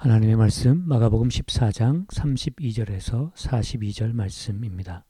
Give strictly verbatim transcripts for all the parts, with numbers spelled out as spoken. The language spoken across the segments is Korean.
하나님의 말씀 마가복음 십사 장 삼십이 절에서 사십이 절 말씀입니다.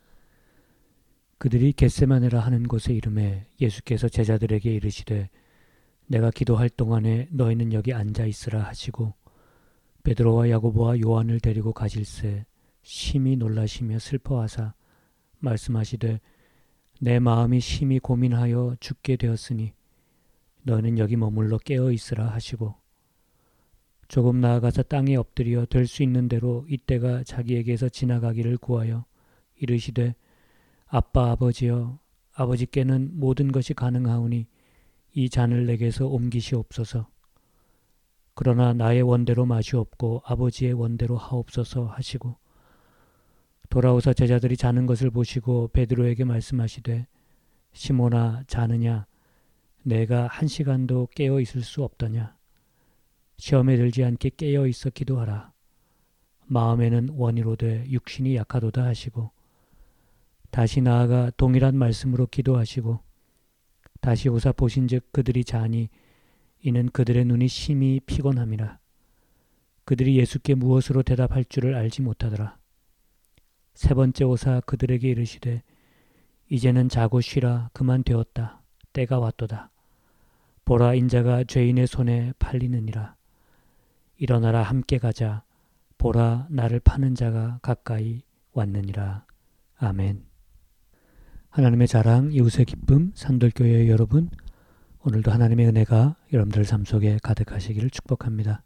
그들이 겟세마네라 하는 곳에 이르매 예수께서 제자들에게 이르시되 내가 기도할 동안에 너희는 여기 앉아 있으라 하시고 베드로와 야고보와 요한을 데리고 가실새 심히 놀라시며 슬퍼하사 말씀하시되 내 마음이 심히 고민하여 죽게 되었으니 너희는 여기 머물러 깨어 있으라 하시고 조금 나아가서 땅에 엎드려 될 수 있는 대로 이때가 자기에게서 지나가기를 구하여 이르시되 아빠 아버지여 아버지께는 모든 것이 가능하오니 이 잔을 내게서 옮기시옵소서. 그러나 나의 원대로 마시옵고 아버지의 원대로 하옵소서 하시고 돌아오사 제자들이 자는 것을 보시고 베드로에게 말씀하시되 시몬아 자느냐 내가 한 시간도 깨어 있을 수 없더냐. 시험에 들지 않게 깨어 있어 기도하라. 마음에는 원이로되 육신이 약하도다 하시고 다시 나아가 동일한 말씀으로 기도하시고 다시 오사 보신즉 그들이 자니 이는 그들의 눈이 심히 피곤함이라. 그들이 예수께 무엇으로 대답할 줄을 알지 못하더라. 세 번째 오사 그들에게 이르시되 이제는 자고 쉬라. 그만 되었다. 때가 왔도다. 보라 인자가 죄인의 손에 팔리느니라. 일어나라 함께 가자. 보라 나를 파는 자가 가까이 왔느니라. 아멘. 하나님의 자랑 이웃의 기쁨 산돌교회 여러분, 오늘도 하나님의 은혜가 여러분들 삶 속에 가득하시기를 축복합니다.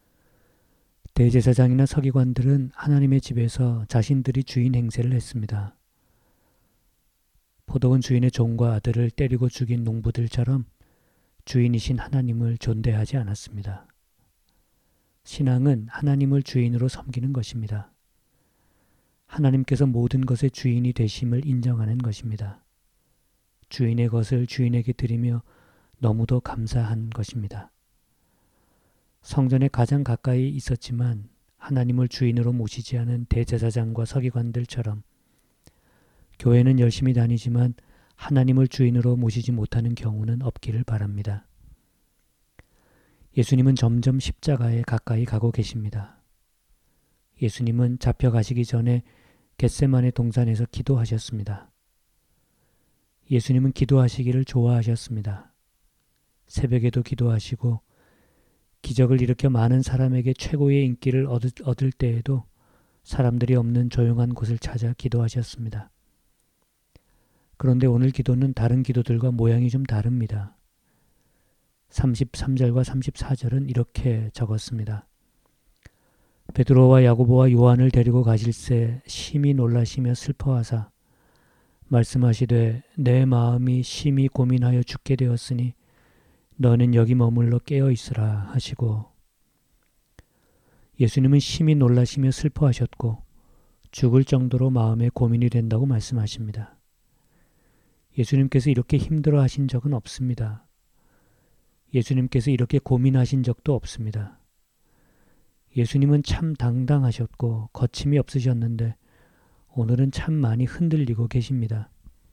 대제사장이나 서기관들은 하나님의 집에서 자신들이 주인 행세를 했습니다. 포도원 주인의 종과 아들을 때리고 죽인 농부들처럼 주인이신 하나님을 존대하지 않았습니다. 신앙은 하나님을 주인으로 섬기는 것입니다. 하나님께서 모든 것의 주인이 되심을 인정하는 것입니다. 주인의 것을 주인에게 드리며 너무도 감사한 것입니다. 성전에 가장 가까이 있었지만 하나님을 주인으로 모시지 않은 대제사장과 서기관들처럼 교회는 열심히 다니지만 하나님을 주인으로 모시지 못하는 경우는 없기를 바랍니다. 예수님은 점점 십자가에 가까이 가고 계십니다. 예수님은 잡혀가시기 전에 겟세마네 동산에서 기도하셨습니다. 예수님은 기도하시기를 좋아하셨습니다. 새벽에도 기도하시고 기적을 일으켜 많은 사람에게 최고의 인기를 얻을, 얻을 때에도 사람들이 없는 조용한 곳을 찾아 기도하셨습니다. 그런데 오늘 기도는 다른 기도들과 모양이 좀 다릅니다. 삼십삼 절과 삼십사 절은 이렇게 적었습니다. 베드로와 야고보와 요한을 데리고 가실새 심히 놀라시며 슬퍼하사 말씀하시되 내 마음이 심히 고민하여 죽게 되었으니 너는 여기 머물러 깨어 있으라 하시고 예수님은 심히 놀라시며 슬퍼하셨고 죽을 정도로 마음에 고민이 된다고 말씀하십니다. 예수님께서 이렇게 힘들어 하신 적은 없습니다. 예수님께서 이렇게 고민하신 적도 없습니다. 예수님은 참 당당하셨고 거침이 없으셨는데 오늘은 참 많이 흔들리고 계십니다.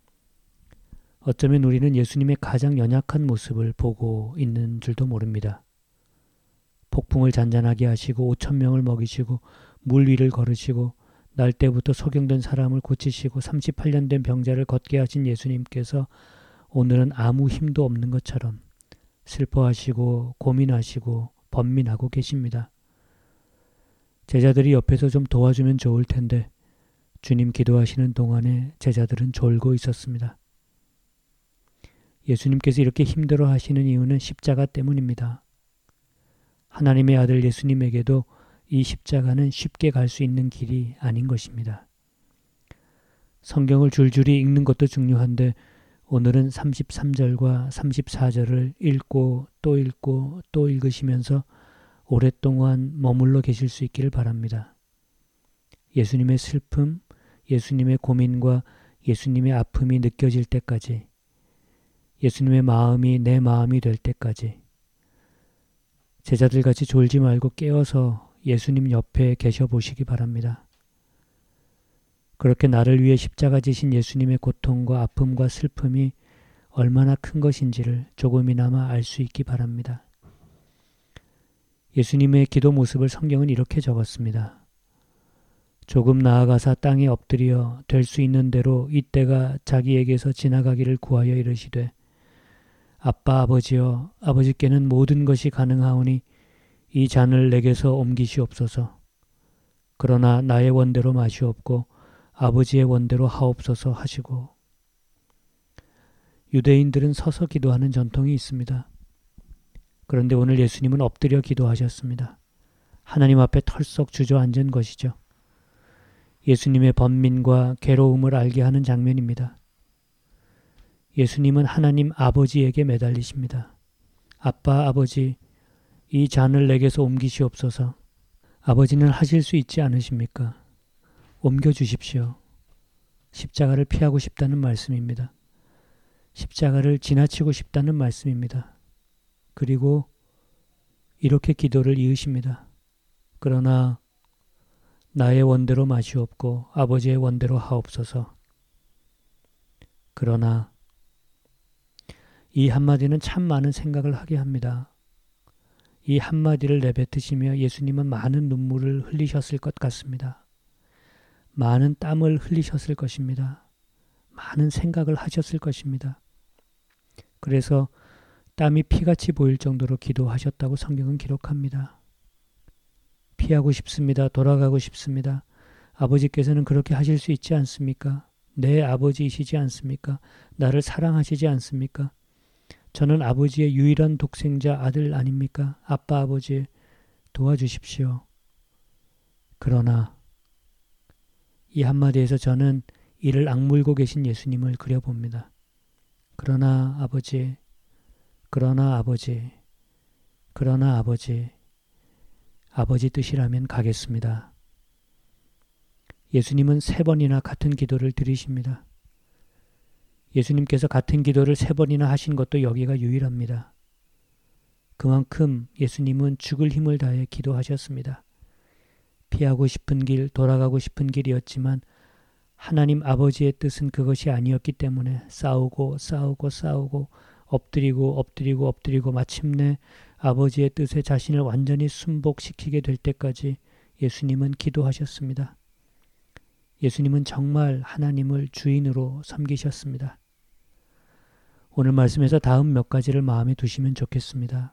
어쩌면 우리는 예수님의 가장 연약한 모습을 보고 있는 줄도 모릅니다. 폭풍을 잔잔하게 하시고 오천 명을 먹이시고 물 위를 걸으시고 날 때부터 소경된 사람을 고치시고 삼십팔 년 된 병자를 걷게 하신 예수님께서 오늘은 아무 힘도 없는 것처럼 슬퍼하시고 고민하시고 번민하고 계십니다. 제자들이 옆에서 좀 도와주면 좋을 텐데 주님 기도하시는 동안에 제자들은 졸고 있었습니다. 예수님께서 이렇게 힘들어 하시는 이유는 십자가 때문입니다. 하나님의 아들 예수님에게도 이 십자가는 쉽게 갈 수 있는 길이 아닌 것입니다. 성경을 줄줄이 읽는 것도 중요한데 오늘은 삼십삼 절과 삼십사 절을 읽고 또 읽고 또 읽으시면서 오랫동안 머물러 계실 수 있기를 바랍니다. 예수님의 슬픔, 예수님의 고민과 예수님의 아픔이 느껴질 때까지, 예수님의 마음이 내 마음이 될 때까지 제자들같이 졸지 말고 깨어서 예수님 옆에 계셔 보시기 바랍니다. 그렇게 나를 위해 십자가 지신 예수님의 고통과 아픔과 슬픔이 얼마나 큰 것인지를 조금이나마 알 수 있기 바랍니다. 예수님의 기도 모습을 성경은 이렇게 적었습니다. 조금 나아가사 땅에 엎드려 될 수 있는 대로 이때가 자기에게서 지나가기를 구하여 이르시되 아빠 아버지여 아버지께는 모든 것이 가능하오니 이 잔을 내게서 옮기시옵소서. 그러나 나의 원대로 마시옵고 아버지의 원대로 하옵소서 하시고. 유대인들은 서서 기도하는 전통이 있습니다. 그런데 오늘 예수님은 엎드려 기도하셨습니다. 하나님 앞에 털썩 주저앉은 것이죠. 예수님의 번민과 괴로움을 알게 하는 장면입니다. 예수님은 하나님 아버지에게 매달리십니다. 아빠 아버지, 이 잔을 내게서 옮기시옵소서. 아버지는 하실 수 있지 않으십니까? 옮겨주십시오. 십자가를 피하고 싶다는 말씀입니다. 십자가를 지나치고 싶다는 말씀입니다. 그리고 이렇게 기도를 이으십니다. 그러나 나의 원대로 마시옵고 아버지의 원대로 하옵소서. 그러나 이 한마디는 참 많은 생각을 하게 합니다. 이 한마디를 내뱉으시며 예수님은 많은 눈물을 흘리셨을 것 같습니다. 많은 땀을 흘리셨을 것입니다. 많은 생각을 하셨을 것입니다. 그래서 땀이 피같이 보일 정도로 기도하셨다고 성경은 기록합니다. 피하고 싶습니다. 돌아가고 싶습니다. 아버지께서는 그렇게 하실 수 있지 않습니까? 내 아버지이시지 않습니까? 나를 사랑하시지 않습니까? 저는 아버지의 유일한 독생자 아들 아닙니까? 아빠 아버지 도와주십시오. 그러나 이 한마디에서 저는 이를 악물고 계신 예수님을 그려봅니다. 그러나 아버지, 그러나 아버지, 그러나 아버지, 아버지 뜻이라면 가겠습니다. 예수님은 세 번이나 같은 기도를 드리십니다. 예수님께서 같은 기도를 세 번이나 하신 것도 여기가 유일합니다. 그만큼 예수님은 죽을 힘을 다해 기도하셨습니다. 피하고 싶은 길, 돌아가고 싶은 길이었지만 하나님 아버지의 뜻은 그것이 아니었기 때문에 싸우고 싸우고 싸우고 엎드리고 엎드리고 엎드리고 마침내 아버지의 뜻에 자신을 완전히 순복시키게 될 때까지 예수님은 기도하셨습니다. 예수님은 정말 하나님을 주인으로 섬기셨습니다. 오늘 말씀에서 다음 몇 가지를 마음에 두시면 좋겠습니다.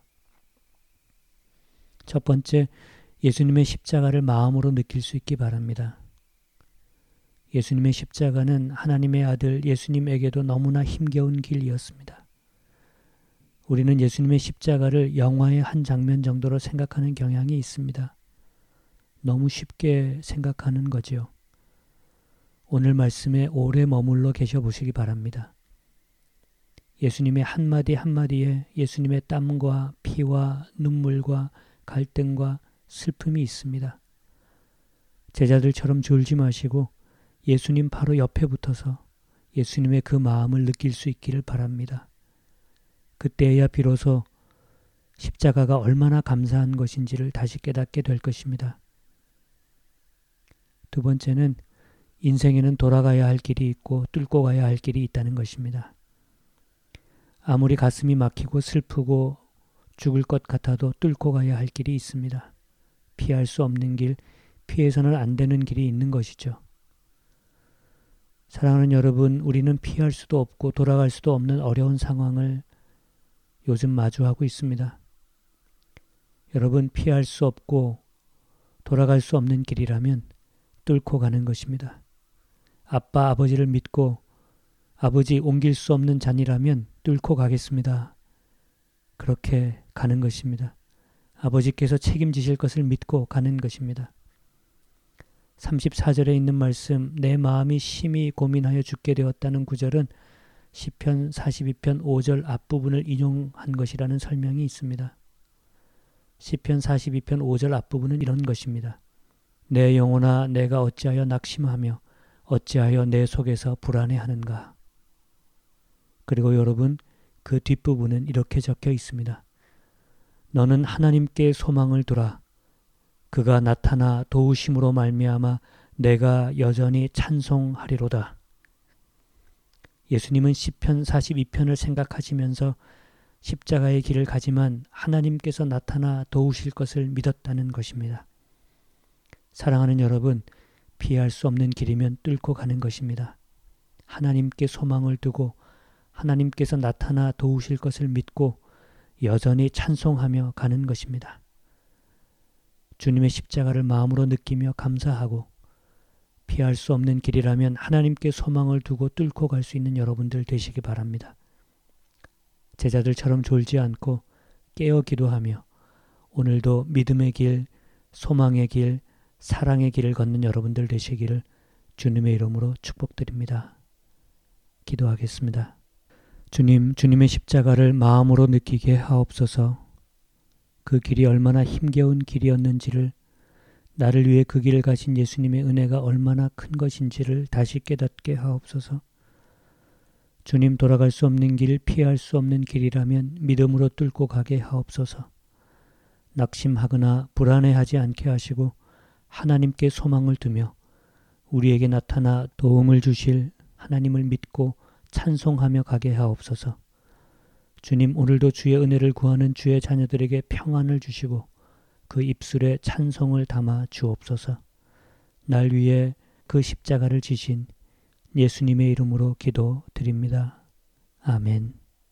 첫 번째, 예수님의 십자가를 마음으로 느낄 수 있기 바랍니다. 예수님의 십자가는 하나님의 아들 예수님에게도 너무나 힘겨운 길이었습니다. 우리는 예수님의 십자가를 영화의 한 장면 정도로 생각하는 경향이 있습니다. 너무 쉽게 생각하는 거지요. 오늘 말씀에 오래 머물러 계셔 보시기 바랍니다. 예수님의 한마디 한마디에 예수님의 땀과 피와 눈물과 갈등과 슬픔이 있습니다. 제자들처럼 졸지 마시고 예수님 바로 옆에 붙어서 예수님의 그 마음을 느낄 수 있기를 바랍니다. 그때야 비로소 십자가가 얼마나 감사한 것인지를 다시 깨닫게 될 것입니다. 두 번째는 인생에는 돌아가야 할 길이 있고 뚫고 가야 할 길이 있다는 것입니다. 아무리 가슴이 막히고 슬프고 죽을 것 같아도 뚫고 가야 할 길이 있습니다. 피할 수 없는 길, 피해서는 안 되는 길이 있는 것이죠. 사랑하는 여러분, 우리는 피할 수도 없고 돌아갈 수도 없는 어려운 상황을 요즘 마주하고 있습니다. 여러분, 피할 수 없고 돌아갈 수 없는 길이라면 뚫고 가는 것입니다. 아빠, 아버지를 믿고 아버지 옮길 수 없는 잔이라면 뚫고 가겠습니다. 그렇게 가는 것입니다. 아버지께서 책임지실 것을 믿고 가는 것입니다. 삼십사 절에 있는 말씀, 내 마음이 심히 고민하여 죽게 되었다는 구절은 시편 사십이 편 오 절 앞부분을 인용한 것이라는 설명이 있습니다. 시편 사십이 편 오 절 앞부분은 이런 것입니다. 내 영혼아, 내가 어찌하여 낙심하며 어찌하여 내 속에서 불안해하는가. 그리고 여러분, 그 뒷부분은 이렇게 적혀 있습니다. 너는 하나님께 소망을 두라. 그가 나타나 도우심으로 말미암아 내가 여전히 찬송하리로다. 예수님은 시편 사십이 편을 생각하시면서 십자가의 길을 가지만 하나님께서 나타나 도우실 것을 믿었다는 것입니다. 사랑하는 여러분, 피할 수 없는 길이면 뚫고 가는 것입니다. 하나님께 소망을 두고 하나님께서 나타나 도우실 것을 믿고 여전히 찬송하며 가는 것입니다. 주님의 십자가를 마음으로 느끼며 감사하고 피할 수 없는 길이라면 하나님께 소망을 두고 뚫고 갈 수 있는 여러분들 되시기 바랍니다. 제자들처럼 졸지 않고 깨어 기도하며 오늘도 믿음의 길, 소망의 길, 사랑의 길을 걷는 여러분들 되시기를 주님의 이름으로 축복드립니다. 기도하겠습니다. 주님, 주님의 십자가를 마음으로 느끼게 하옵소서. 그 길이 얼마나 힘겨운 길이었는지를, 나를 위해 그 길을 가신 예수님의 은혜가 얼마나 큰 것인지를 다시 깨닫게 하옵소서. 주님, 돌아갈 수 없는 길, 피할 수 없는 길이라면 믿음으로 뚫고 가게 하옵소서. 낙심하거나 불안해하지 않게 하시고 하나님께 소망을 두며 우리에게 나타나 도움을 주실 하나님을 믿고 찬송하며 가게 하옵소서. 주님, 오늘도 주의 은혜를 구하는 주의 자녀들에게 평안을 주시고 그 입술에 찬송을 담아 주옵소서. 날 위해 그 십자가를 지신 예수님의 이름으로 기도드립니다. 아멘.